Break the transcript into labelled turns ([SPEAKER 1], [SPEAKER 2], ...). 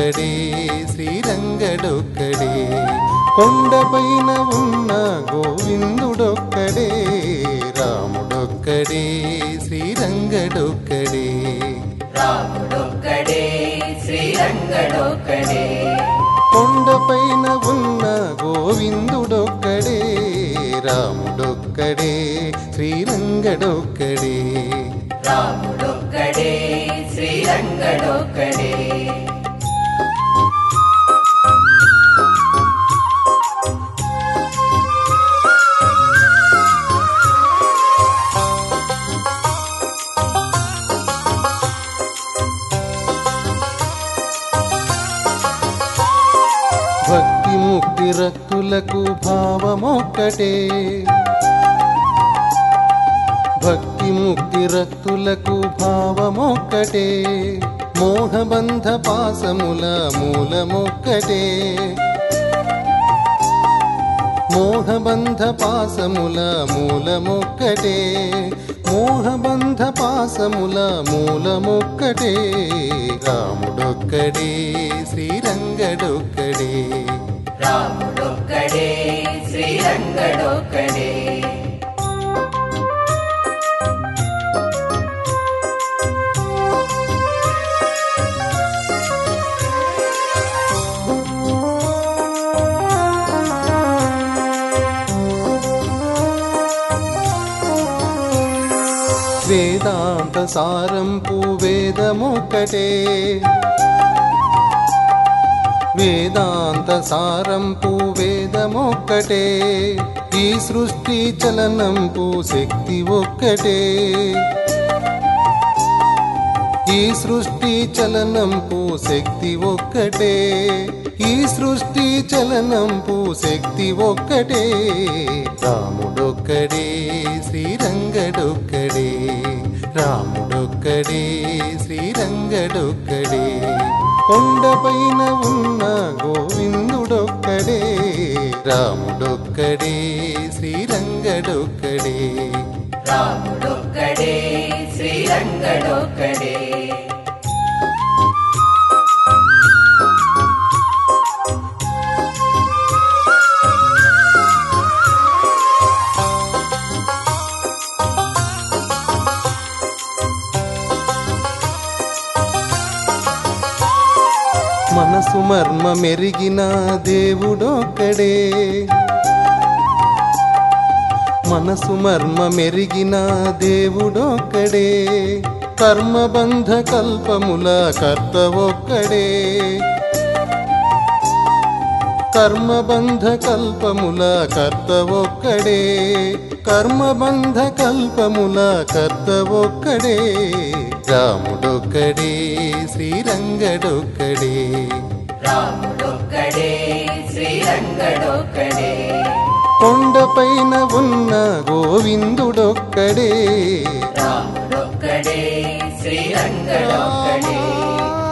[SPEAKER 1] రాముడొక్కడే శ్రీరంగడొక్కడే కొండపైన ఉన్న గోవిందుడొక్కడే రాముడొక్కడే శ్రీరంగడొక్కడే
[SPEAKER 2] రాముడొక్కడే శ్రీరంగడొక్కడే
[SPEAKER 1] కొండపైన ఉన్న గోవిందుడొక్కడే రాముడొక్కడే శ్రీరంగడొక్కడే
[SPEAKER 2] రాముడొక్కడే శ్రీరంగడొక్కడే
[SPEAKER 1] భక్తి ముక్తి రక్తులకు భావమొక్కటే భక్తి ముక్తి రక్తులకు భావమొక్కటే మోహబంధ పాసముల మూలమొక్కటే మోహబంధ పాసముల మూలమొక్కటే మోహబంధ పాసముల మూలమొక్కటే రాముడొక్కడే శ్రీరంగడొక్కడే
[SPEAKER 2] రాముడొక్కడే శ్రీరంగడొక్కడే
[SPEAKER 1] వేదాంత సారంపు వేదమొక్కటే వేదాంత సారంపు వేదమొక్కటే ఈ సృష్టి చలనంపు శక్తి ఒక్కటే ఈ సృష్టి చలనంపు శక్తి ఒక్కటే ఈ సృష్టి చలనంపు శక్తి ఒక్కటే రాముడొక్కడే శ్రీరంగడొక్కడే రాముడొక్కడే శ్రీరంగడొక్కడే కొండపైన ఉన్న గోవిందుడొక్కడే రాముడొక్కడే శ్రీరంగడొక్కడే
[SPEAKER 2] రాముడొక్కడే శ్రీరంగడొక్కడే
[SPEAKER 1] మనసు మర్మ మెరిగిన దేవుడొక్కడే మనసు మర్మ మెరిగిన దేవుడొక్కడే కర్మబంధ కల్పముల కర్త ఒక్కడే కర్మబంధ కల్పముల కర్త ఒక్కడే కర్మబంధ కల్పముల కర్త ఒక్కడే రాముడొక్కడే శ్రీరంగడొక్కడే
[SPEAKER 2] రాముడొక్కడే శ్రీరంగడొక్కడే
[SPEAKER 1] కొండపైన ఉన్న గోవిందుడొక్కడే
[SPEAKER 2] రాముడొక్కడే శ్రీరంగడొక్కడే